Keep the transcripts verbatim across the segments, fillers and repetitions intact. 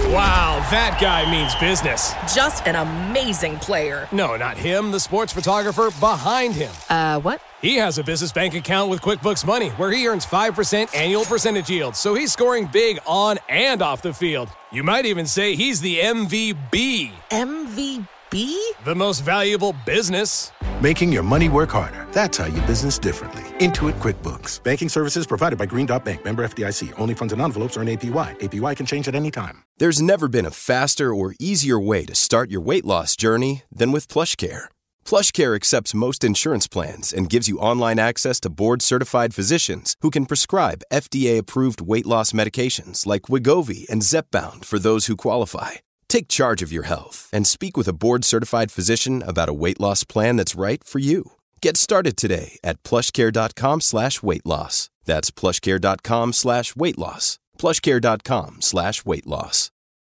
Wow, that guy means business. Just an amazing player. No, not him, the sports photographer behind him. Uh, what? He has a business bank account with QuickBooks Money where he earns five percent annual percentage yield, so he's scoring big on and off the field. You might even say he's the M V B. M V B? The most valuable business. Making your money work harder. That's how you business differently. Intuit QuickBooks. Banking services provided by Green Dot Bank. Member F D I C. Only funds and envelopes earn A P Y. A P Y can change at any time. There's never been a faster or easier way to start your weight loss journey than with PlushCare. PlushCare accepts most insurance plans and gives you online access to board-certified physicians who can prescribe F D A-approved weight loss medications like Wegovy and Zepbound for those who qualify. Take charge of your health and speak with a board-certified physician about a weight loss plan that's right for you. Get started today at plushcare.com slash weight loss. That's plushcare.com slash weight loss. plushcare.com slash weight loss.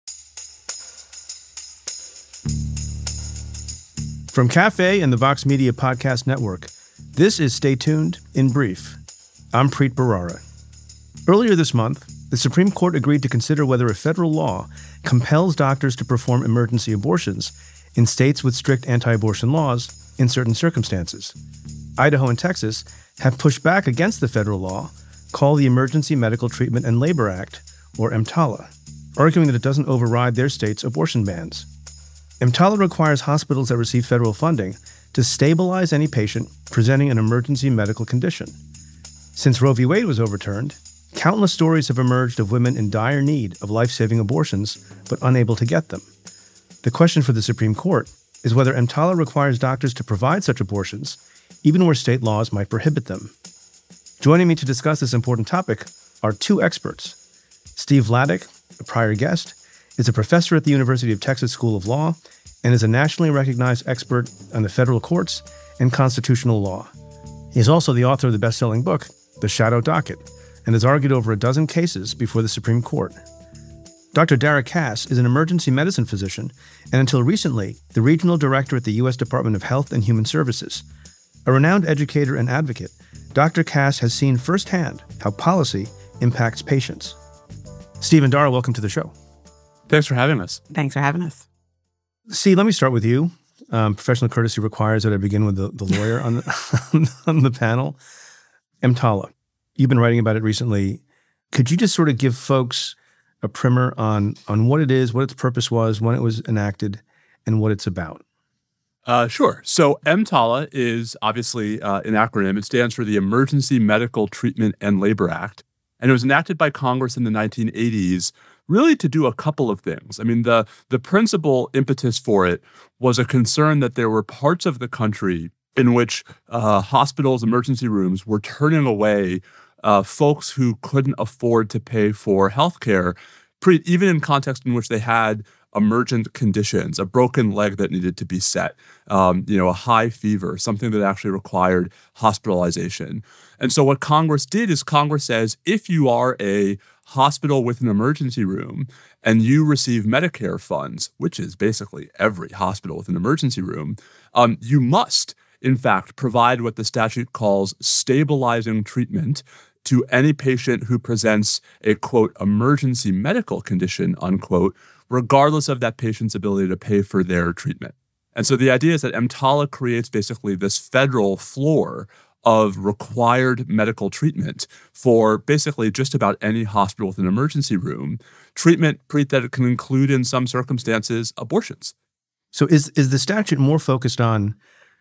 From Cafe and the Vox Media Podcast Network, this is Stay Tuned in Brief. I'm Preet Bharara. Earlier this month, the Supreme Court agreed to consider whether a federal law compels doctors to perform emergency abortions in states with strict anti-abortion laws in certain circumstances. Idaho and Texas have pushed back against the federal law called the Emergency Medical Treatment and Labor Act, or EMTALA, arguing that it doesn't override their state's abortion bans. EMTALA requires hospitals that receive federal funding to stabilize any patient presenting an emergency medical condition. Since Roe v. Wade was overturned, countless stories have emerged of women in dire need of life-saving abortions, but unable to get them. The question for the Supreme Court is whether EMTALA requires doctors to provide such abortions, even where state laws might prohibit them. Joining me to discuss this important topic are two experts. Steve Vladeck, a prior guest, is a professor at the University of Texas School of Law and is a nationally recognized expert on the federal courts and constitutional law. He is also the author of the best-selling book, The Shadow Docket, and has argued over a dozen cases before the Supreme Court. Doctor Dara Kass is an emergency medicine physician and until recently, the regional director at the U S Department of Health and Human Services. A renowned educator and advocate, Doctor Kass has seen firsthand how policy impacts patients. Steve and Dara, welcome to the show. Thanks for having us. Thanks for having us. See, let me start with you. Um, professional courtesy requires that I begin with the, the lawyer on the, on the panel. EMTALA, you've been writing about it recently. Could you just sort of give folks a primer on, on what it is, what its purpose was, when it was enacted, and what it's about? Uh, sure. So EMTALA is obviously uh, an acronym. It stands for the Emergency Medical Treatment and Labor Act. And it was enacted by Congress in the nineteen eighties really to do a couple of things. I mean, the, the principal impetus for it was a concern that there were parts of the country in which uh, hospitals, emergency rooms were turning away uh, folks who couldn't afford to pay for healthcare, pre- even in context in which they had emergent conditions, a broken leg that needed to be set, um, you know, a high fever, something that actually required hospitalization. And so what Congress did is Congress says, if you are a hospital with an emergency room and you receive Medicare funds, which is basically every hospital with an emergency room, um, you must, in fact, provide what the statute calls stabilizing treatment to any patient who presents a, quote, emergency medical condition, unquote, regardless of that patient's ability to pay for their treatment. And so the idea is that EMTALA creates basically this federal floor of required medical treatment for basically just about any hospital with an emergency room. Treatment that it can include, in some circumstances, abortions. So is is the statute more focused on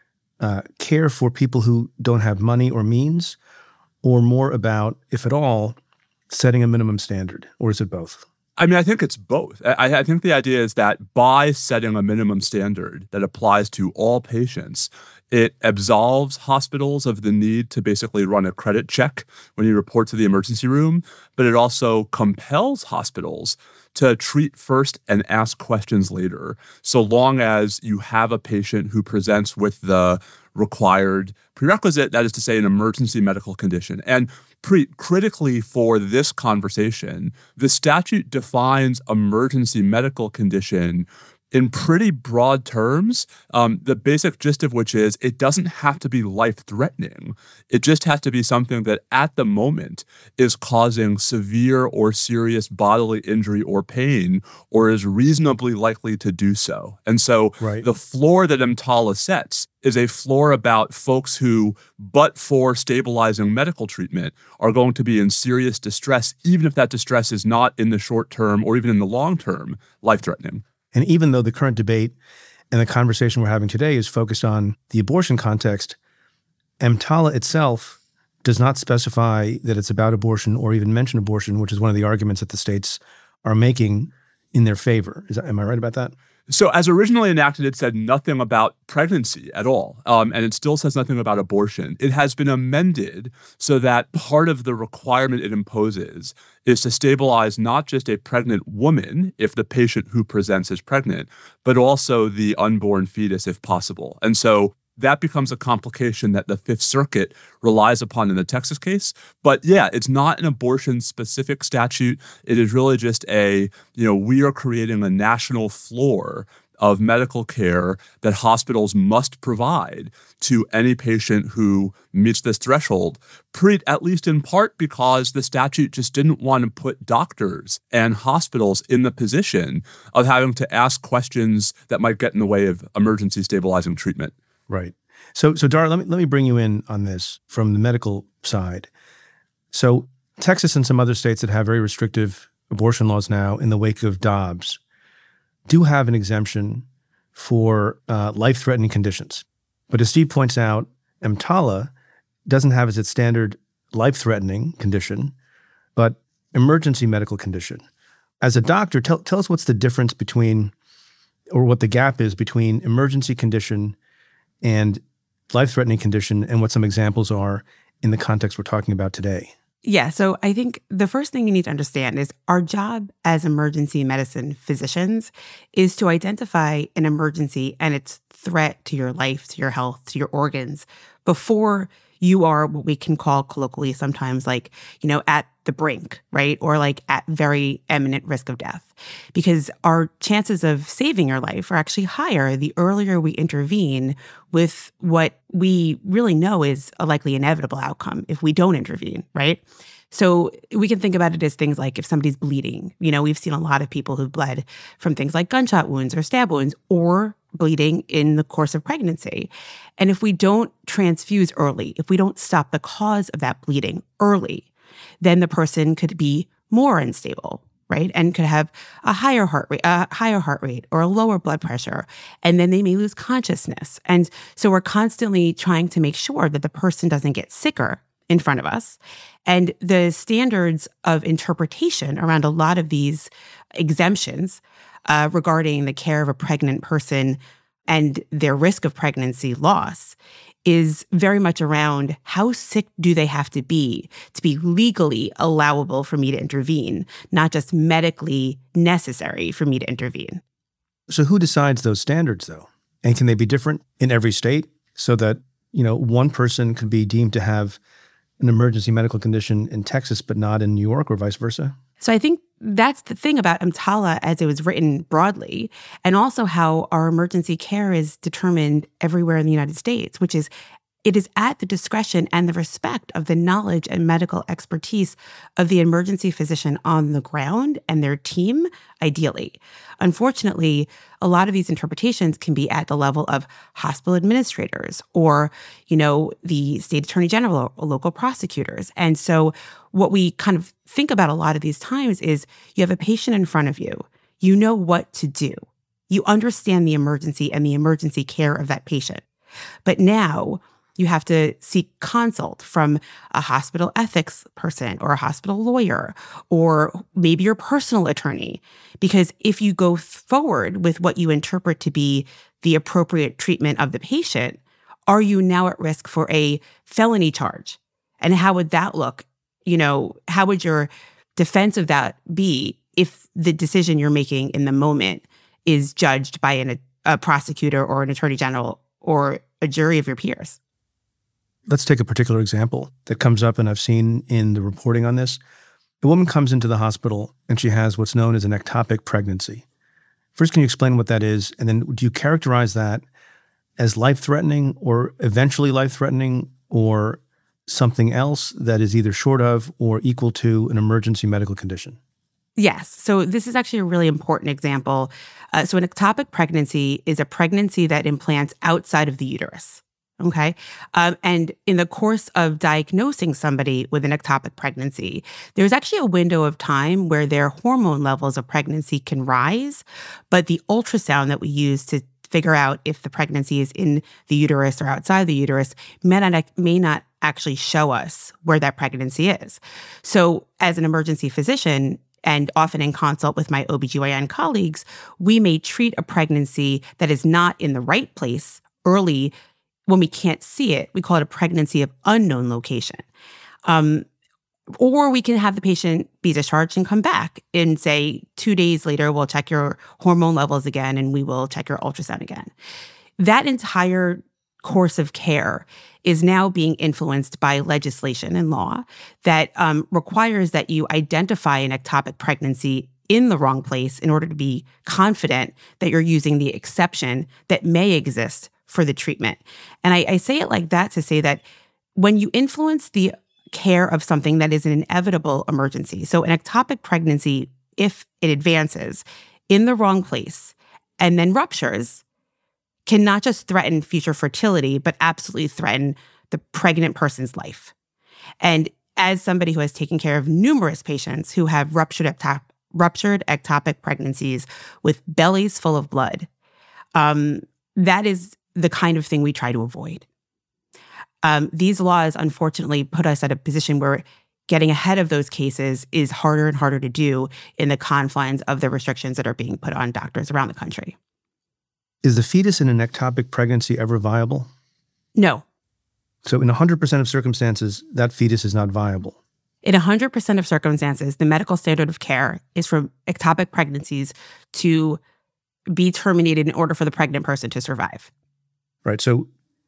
uh, care for people who don't have money or means, or more about, if at all, setting a minimum standard, or is it both? I mean, I think it's both. I, I think the idea is that by setting a minimum standard that applies to all patients, it absolves hospitals of the need to basically run a credit check when you report to the emergency room, but it also compels hospitals to treat first and ask questions later, so long as you have a patient who presents with the required prerequisite, that is to say, an emergency medical condition. And pre- critically for this conversation, the statute defines emergency medical condition in pretty broad terms, um, the basic gist of which is it doesn't have to be life-threatening. It just has to be something that at the moment is causing severe or serious bodily injury or pain, or is reasonably likely to do so. And so right. the floor that EMTALA sets is a floor about folks who, but for stabilizing medical treatment, are going to be in serious distress, even if that distress is not in the short term or even in the long term life-threatening. And even though the current debate and the conversation we're having today is focused on the abortion context, EMTALA itself does not specify that it's about abortion or even mention abortion, which is one of the arguments that the states are making in their favor. Is that, am I right about that? So as originally enacted, it said nothing about pregnancy at all, um, and it still says nothing about abortion. It has been amended so that part of the requirement it imposes is to stabilize not just a pregnant woman, if the patient who presents is pregnant, but also the unborn fetus if possible. And so that becomes a complication that the Fifth Circuit relies upon in the Texas case. But yeah, it's not an abortion-specific statute. It is really just a, you know, we are creating a national floor of medical care that hospitals must provide to any patient who meets this threshold, pre- at least in part because the statute just didn't want to put doctors and hospitals in the position of having to ask questions that might get in the way of emergency stabilizing treatment. Right. So, so Dara, let me let me bring you in on this from the medical side. So, Texas and some other states that have very restrictive abortion laws now, in the wake of Dobbs, do have an exemption for uh, life-threatening conditions. But as Steve points out, EMTALA doesn't have as its standard life-threatening condition, but emergency medical condition. As a doctor, tell tell us what's the difference between, or what the gap is between emergency condition and life-threatening condition, and what some examples are in the context we're talking about today. Yeah, so I think the first thing you need to understand is our job as emergency medicine physicians is to identify an emergency and its threat to your life, to your health, to your organs before you are what we can call colloquially sometimes like, you know, at the brink, right? Or like at very imminent risk of death. Because our chances of saving your life are actually higher the earlier we intervene with what we really know is a likely inevitable outcome if we don't intervene, right? So we can think about it as things like if somebody's bleeding. You know, we've seen a lot of people who've bled from things like gunshot wounds or stab wounds or bleeding in the course of pregnancy. And if we don't transfuse early, if we don't stop the cause of that bleeding early, then the person could be more unstable, right? And could have a higher heart rate, a higher heart rate or a lower blood pressure, and then they may lose consciousness. And so we're constantly trying to make sure that the person doesn't get sicker in front of us. And the standards of interpretation around a lot of these exemptions uh, regarding the care of a pregnant person and their risk of pregnancy loss is very much around how sick do they have to be to be legally allowable for me to intervene, not just medically necessary for me to intervene. So who decides those standards, though? And can they be different in every state so that, you know, one person could be deemed to have an emergency medical condition in Texas but not in New York, or vice versa? So I think that's the thing about EMTALA as it was written broadly, and also how our emergency care is determined everywhere in the United States, which is it is at the discretion and the respect of the knowledge and medical expertise of the emergency physician on the ground and their team, ideally. Unfortunately, a lot of these interpretations can be at the level of hospital administrators or, you know, the state attorney general or local prosecutors. And so what we kind of think about a lot of these times is you have a patient in front of you. You know what to do. You understand the emergency and the emergency care of that patient. But now you have to seek consult from a hospital ethics person or a hospital lawyer or maybe your personal attorney. Because if you go forward with what you interpret to be the appropriate treatment of the patient, are you now at risk for a felony charge? And how would that look? You know, how would your defense of that be if the decision you're making in the moment is judged by an, a prosecutor or an attorney general or a jury of your peers? Let's take a particular example that comes up, and I've seen in the reporting on this. A woman comes into the hospital and she has what's known as an ectopic pregnancy. First, can you explain what that is? And then do you characterize that as life-threatening or eventually life-threatening or something else that is either short of or equal to an emergency medical condition? Yes. So this is actually a really important example. Uh, so an ectopic pregnancy is a pregnancy that implants outside of the uterus. Okay. Um, and in the course of diagnosing somebody with an ectopic pregnancy, there's actually a window of time where their hormone levels of pregnancy can rise, but the ultrasound that we use to figure out if the pregnancy is in the uterus or outside the uterus may not, may not actually show us where that pregnancy is. So as an emergency physician, and often in consult with my O B G Y N colleagues, we may treat a pregnancy that is not in the right place early when we can't see it. We call it a pregnancy of unknown location. Um, or we can have the patient be discharged and come back and say, two days later, we'll check your hormone levels again and we will check your ultrasound again. That entire course of care is now being influenced by legislation and law that um, requires that you identify an ectopic pregnancy in the wrong place in order to be confident that you're using the exception that may exist for the treatment. And I, I say it like that to say that when you influence the care of something that is an inevitable emergency, so an ectopic pregnancy, if it advances in the wrong place and then ruptures, can not just threaten future fertility, but absolutely threaten the pregnant person's life. And as somebody who has taken care of numerous patients who have ruptured, ectop- ruptured ectopic pregnancies with bellies full of blood, um, that is the kind of thing we try to avoid. Um, these laws, unfortunately, put us at a position where getting ahead of those cases is harder and harder to do in the confines of the restrictions that are being put on doctors around the country. Is the fetus in an ectopic pregnancy ever viable? No. So in one hundred percent of circumstances, that fetus is not viable? In one hundred percent of circumstances, the medical standard of care is for ectopic pregnancies to be terminated in order for the pregnant person to survive. Right. So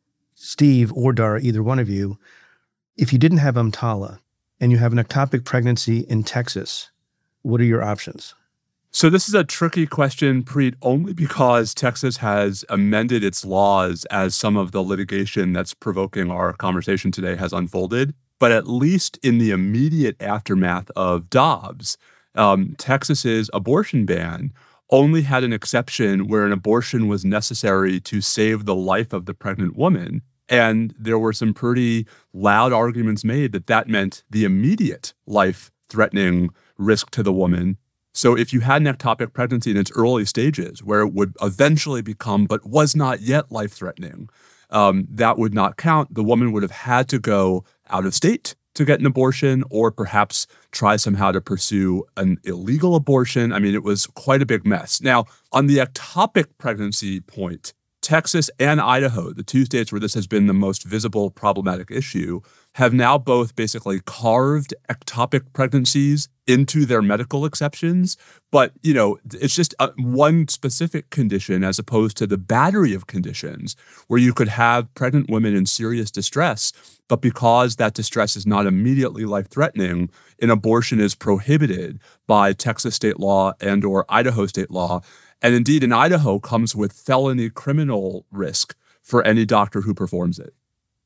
Steve or Dara, either one of you, if you didn't have EMTALA and you have an ectopic pregnancy in Texas, what are your options? So this is a tricky question, Preet, only because Texas has amended its laws as some of the litigation that's provoking our conversation today has unfolded. But at least in the immediate aftermath of Dobbs, um, Texas's abortion ban only had an exception where an abortion was necessary to save the life of the pregnant woman. And there were some pretty loud arguments made that that meant the immediate life-threatening risk to the woman. So if you had an ectopic pregnancy in its early stages where it would eventually become, but was not yet life-threatening, um, that would not count. The woman would have had to go out of state to get an abortion or perhaps try somehow to pursue an illegal abortion. I mean, it was quite a big mess. Now, on the ectopic pregnancy point, Texas and Idaho, the two states where this has been the most visible problematic issue, have now both basically carved ectopic pregnancies into their medical exceptions. But, you know, it's just a, one specific condition as opposed to the battery of conditions where you could have pregnant women in serious distress, but because that distress is not immediately life-threatening, an abortion is prohibited by Texas state law and or Idaho state law. And indeed, in Idaho, comes with felony criminal risk for any doctor who performs it.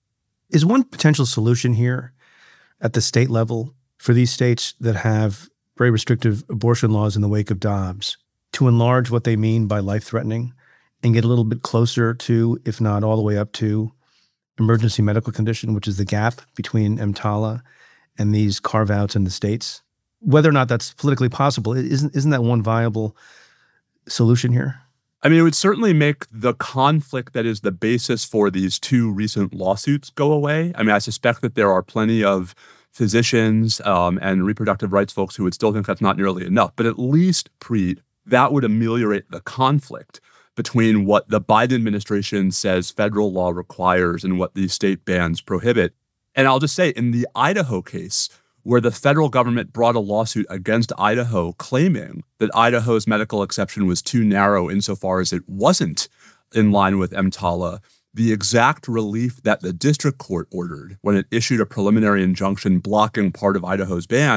Is one potential solution here at the state level for these states that have very restrictive abortion laws in the wake of Dobbs to enlarge what they mean by life-threatening and get a little bit closer to, if not all the way up to, emergency medical condition, which is the gap between EMTALA and these carve-outs in the states? Whether or not that's politically possible, isn't isn't that one viable solution here? I mean, it would certainly make the conflict that is the basis for these two recent lawsuits go away. I mean, I suspect that there are plenty of physicians um, and reproductive rights folks who would still think that's not nearly enough. But at least, Preet, that would ameliorate the conflict between what the Biden administration says federal law requires and what these state bans prohibit. And I'll just say, in the Idaho case, where the federal government brought a lawsuit against Idaho claiming that Idaho's medical exception was too narrow insofar as it wasn't in line with EMTALA, the exact relief that the district court ordered when it issued a preliminary injunction blocking part of Idaho's ban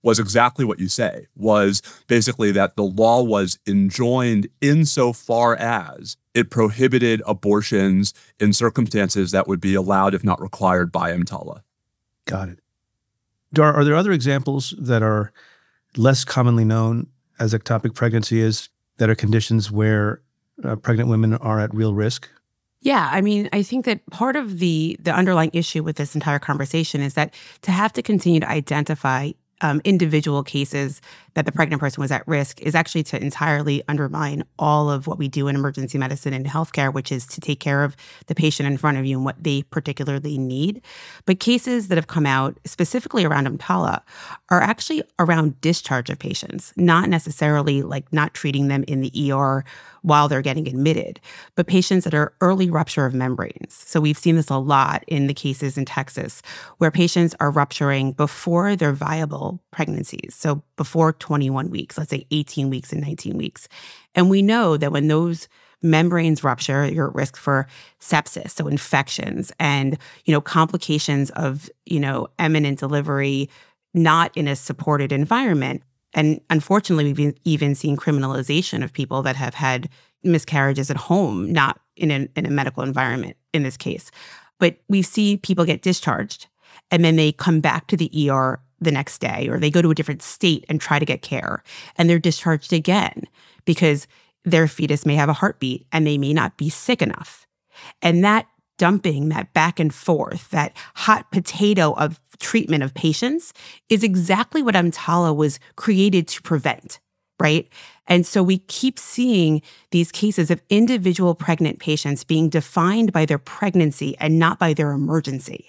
was exactly what you say, was basically that the law was enjoined insofar as it prohibited abortions in circumstances that would be allowed, if not required, by EMTALA. Got it. Dara, are there other examples that are less commonly known as ectopic pregnancy is, that are conditions where uh, pregnant women are at real risk? Yeah, I mean, I think that part of the the underlying issue with this entire conversation is that to have to continue to identify um, individual cases that the pregnant person was at risk is actually to entirely undermine all of what we do in emergency medicine and healthcare, which is to take care of the patient in front of you and what they particularly need. But cases that have come out specifically around EMTALA are actually around discharge of patients, not necessarily like not treating them in the E R while they're getting admitted, but patients that are early rupture of membranes. So we've seen this a lot in the cases in Texas where patients are rupturing before their viable pregnancies. So before twenty-one weeks, let's say eighteen weeks and nineteen weeks. And we know that when those membranes rupture, you're at risk for sepsis, so infections and, you know, complications of, you know, imminent delivery, not in a supported environment. And unfortunately, we've even seen criminalization of people that have had miscarriages at home, not in a, in a medical environment in this case. But we see people get discharged and then they come back to the E R the next day, or they go to a different state and try to get care. And they're discharged again because their fetus may have a heartbeat and they may not be sick enough. And that dumping, that back and forth, that hot potato of treatment of patients is exactly what EMTALA was created to prevent, right? And so we keep seeing these cases of individual pregnant patients being defined by their pregnancy and not by their emergency.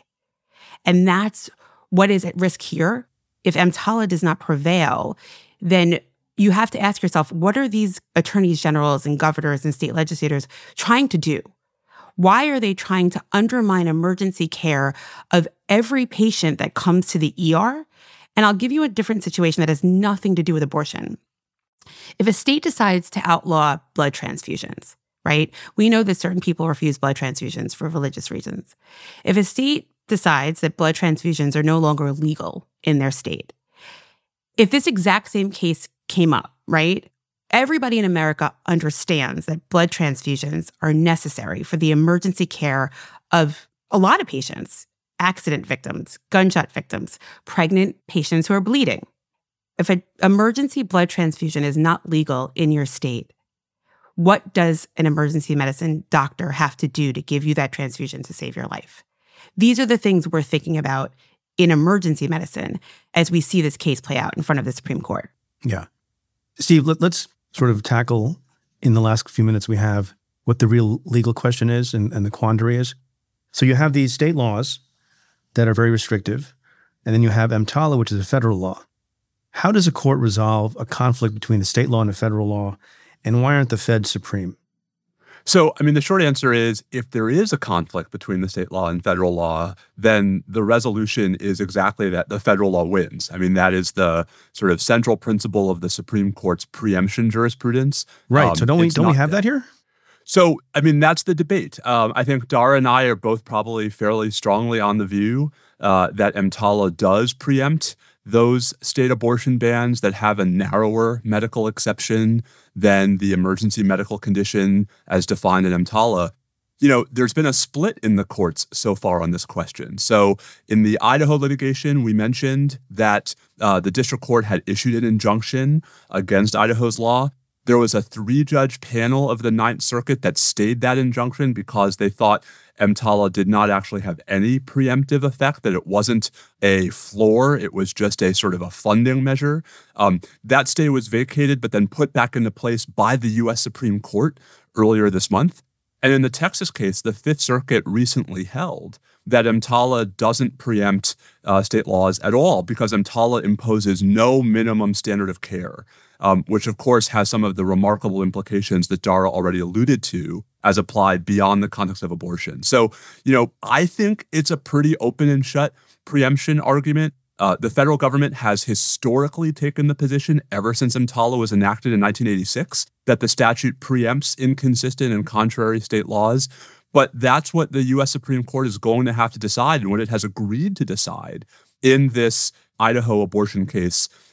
And that's what is at risk here. If EMTALA does not prevail, then you have to ask yourself, what are these attorneys generals and governors and state legislators trying to do? Why are they trying to undermine emergency care of every patient that comes to the E R? And I'll give you a different situation that has nothing to do with abortion. If a state decides to outlaw blood transfusions, right? We know that certain people refuse blood transfusions for religious reasons. If a state decides that blood transfusions are no longer legal in their state, if this exact same case came up, right? Everybody in America understands that blood transfusions are necessary for the emergency care of a lot of patients, accident victims, gunshot victims, pregnant patients who are bleeding. If an emergency blood transfusion is not legal in your state, what does an emergency medicine doctor have to do to give you that transfusion to save your life? These are the things we're thinking about in emergency medicine as we see this case play out in front of the Supreme Court. Yeah. Steve, let, let's sort of tackle in the last few minutes we have what the real legal question is and, and the quandary is. So you have these state laws that are very restrictive, and then you have EMTALA, which is a federal law. How does a court resolve a conflict between the state law and the federal law, and why aren't the feds supreme? So, I mean, the short answer is if there is a conflict between the state law and federal law, then the resolution is exactly that the federal law wins. I mean, that is the sort of central principle of the Supreme Court's preemption jurisprudence. Right. Um, so don't we don't we have that here? So, I mean, that's the debate. Um, I think Dara and I are both probably fairly strongly on the view uh, that EMTALA does preempt those state abortion bans that have a narrower medical exception than the emergency medical condition as defined in EMTALA. You know, there's been a split in the courts so far on this question. So in the Idaho litigation, we mentioned that uh, the district court had issued an injunction against Idaho's law. There was a three-judge panel of the Ninth Circuit that stayed that injunction because they thought EMTALA did not actually have any preemptive effect, that it wasn't a floor, it was just a sort of a funding measure. Um, that stay was vacated, but then put back into place by the U S Supreme Court earlier this month. And in the Texas case, the Fifth Circuit recently held that EMTALA doesn't preempt uh, state laws at all because EMTALA imposes no minimum standard of care, um, which of course has some of the remarkable implications that Dara already alluded to as applied beyond the context of abortion. So, you know, I think it's a pretty open and shut preemption argument. Uh, the federal government has historically taken the position ever since EMTALA was enacted in nineteen eighty-six that the statute preempts inconsistent and contrary state laws. But that's what the U S Supreme Court is going to have to decide and what it has agreed to decide in this Idaho abortion case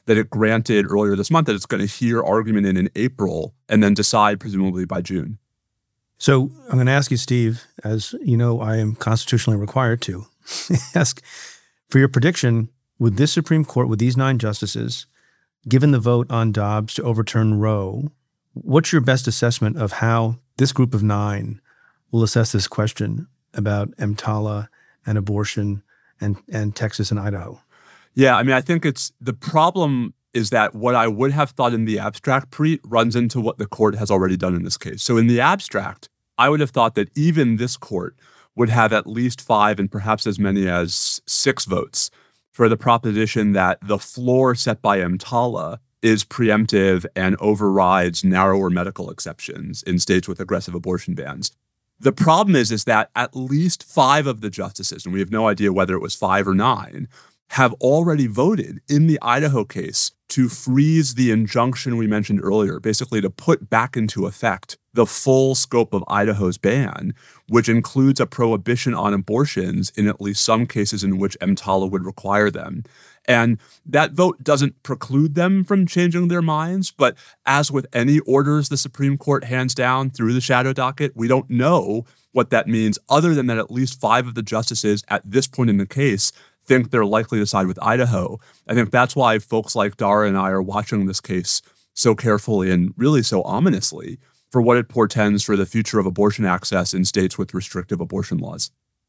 that it granted earlier this month that it's going to hear argument in in April and then decide presumably by June. So I'm going to ask you, Steve, as you know, I am constitutionally required to ask for your prediction. Would this Supreme Court, with these nine justices, given the vote on Dobbs to overturn Roe, what's your best assessment of how this group of nine will assess this question about EMTALA and abortion and, and Texas and Idaho? Yeah, I mean, I think it's the problem is that what I would have thought in the abstract, Preet, runs into what the court has already done in this case. So in the abstract, I would have thought that even this court would have at least five and perhaps as many as six votes for the proposition that the floor set by EMTALA is preemptive and overrides narrower medical exceptions in states with aggressive abortion bans. The problem is, is that at least five of the justices, and we have no idea whether it was five or nine, have already voted in the Idaho case to freeze the injunction we mentioned earlier, basically to put back into effect the full scope of Idaho's ban, which includes a prohibition on abortions in at least some cases in which EMTALA would require them. And that vote doesn't preclude them from changing their minds, but as with any orders the Supreme Court hands down through the shadow docket, we don't know what that means other than that at least five of the justices at this point in the case think they're likely to side with Idaho. I think that's why folks like Dara and I are watching this case so carefully and really so ominously for what it portends for the future of abortion access in states with restrictive abortion laws.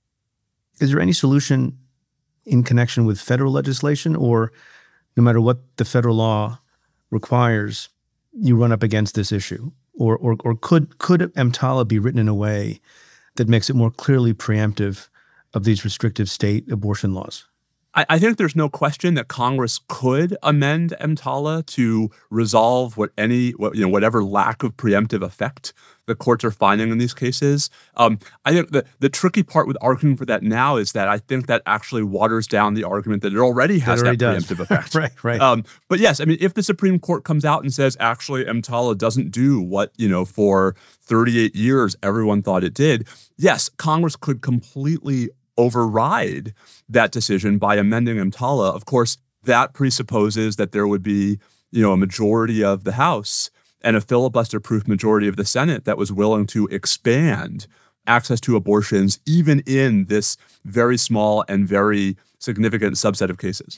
Is there any solution in connection with federal legislation, or no matter what the federal law requires, you run up against this issue? Or or, or could, could EMTALA be written in a way that makes it more clearly preemptive of these restrictive state abortion laws? I, I think there's no question that Congress could amend EMTALA to resolve what any, what, you know, whatever lack of preemptive effect the courts are finding in these cases. Um, I think the, the tricky part with arguing for that now is that I think that actually waters down the argument that it already has it already that does. preemptive effect. right, right. Um, but yes, I mean, if the Supreme Court comes out and says, actually, EMTALA doesn't do what, you know, for thirty-eight years everyone thought it did, yes, Congress could completely override that decision by amending EMTALA. Of course, that presupposes that there would be, you know, a majority of the House and a filibuster-proof majority of the Senate that was willing to expand access to abortions, even in this very small and very significant subset of cases.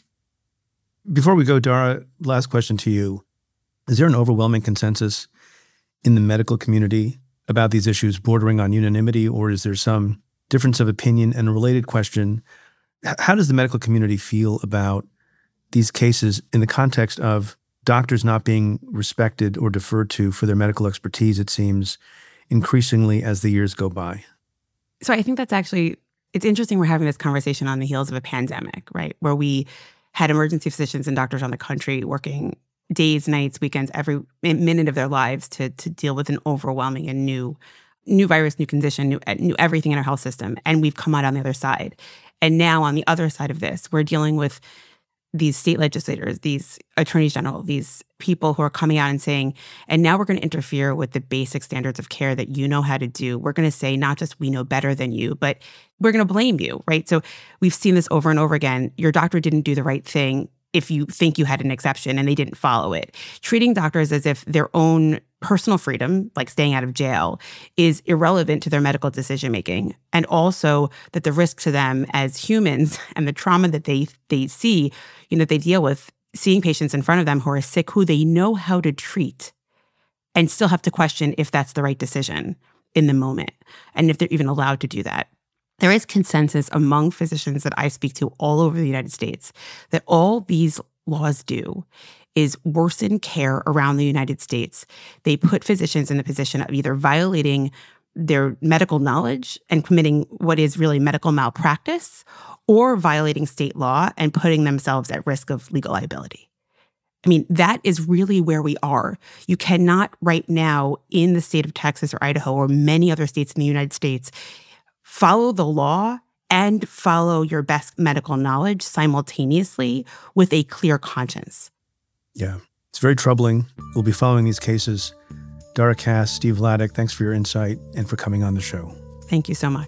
Before we go, Dara, last question to you. Is there an overwhelming consensus in the medical community about these issues bordering on unanimity, or is there some difference of opinion? And a related question, how does the medical community feel about these cases in the context of doctors not being respected or deferred to for their medical expertise, it seems, increasingly as the years go by? So I think that's actually, it's interesting we're having this conversation on the heels of a pandemic, right? Where we had emergency physicians and doctors on the country working days, nights, weekends, every minute of their lives to to deal with an overwhelming and new new virus, new condition, new, new everything in our health system. And we've come out on the other side. And now on the other side of this, we're dealing with these state legislators, these attorneys general, these people who are coming out and saying, and now we're going to interfere with the basic standards of care that you know how to do. We're going to say not just we know better than you, but we're going to blame you, right? So we've seen this over and over again. Your doctor didn't do the right thing if you think you had an exception and they didn't follow it. Treating doctors as if their own personal freedom, like staying out of jail, is irrelevant to their medical decision-making. And also that the risk to them as humans and the trauma that they they see, you know, they deal with, seeing patients in front of them who are sick, who they know how to treat, and still have to question if that's the right decision in the moment, and if they're even allowed to do that. There is consensus among physicians that I speak to all over the United States that all these laws do is worsen care around the United States. They put physicians in the position of either violating their medical knowledge and committing what is really medical malpractice, or violating state law and putting themselves at risk of legal liability. I mean, that is really where we are. You cannot right now in the state of Texas or Idaho or many other states in the United States follow the law and follow your best medical knowledge simultaneously with a clear conscience. Yeah, it's very troubling. We'll be following these cases. Dara Kass, Steve Vladeck, thanks for your insight and for coming on the show. Thank you so much.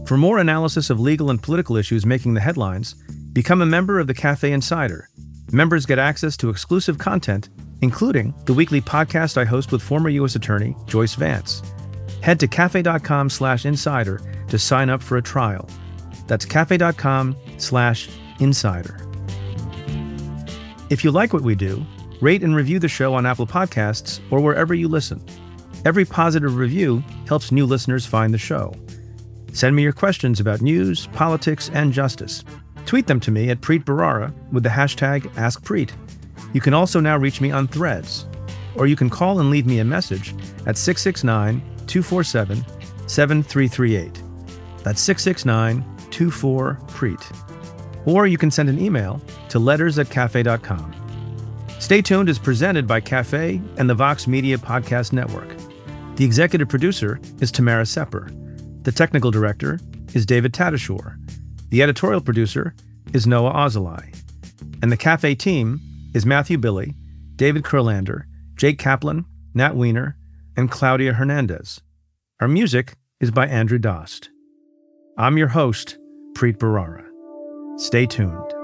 For more analysis of legal and political issues making the headlines, become a member of the Cafe Insider. Members get access to exclusive content, including the weekly podcast I host with former U S Attorney Joyce Vance. Head to cafe.com slash insider to sign up for a trial. That's cafe.com slash insider. If you like what we do, rate and review the show on Apple Podcasts or wherever you listen. Every positive review helps new listeners find the show. Send me your questions about news, politics, and justice. Tweet them to me at Preet Bharara with the hashtag AskPreet. You can also now reach me on Threads, or you can call and leave me a message at six six nine, two four seven, seven three three eight. That's six six nine, two four, Preet. Or you can send an email to letters at cafe dot com. Stay Tuned is presented by Cafe and the Vox Media Podcast Network. The executive producer is Tamara Sepper. The technical director is David Tadashore. The editorial producer is Noah Ozalai. And the Cafe team is Matthew Billy, David Kurlander, Jake Kaplan, Nat Weiner, and Claudia Hernandez. Our music is by Andrew Dost. I'm your host, Preet Bharara. Stay tuned.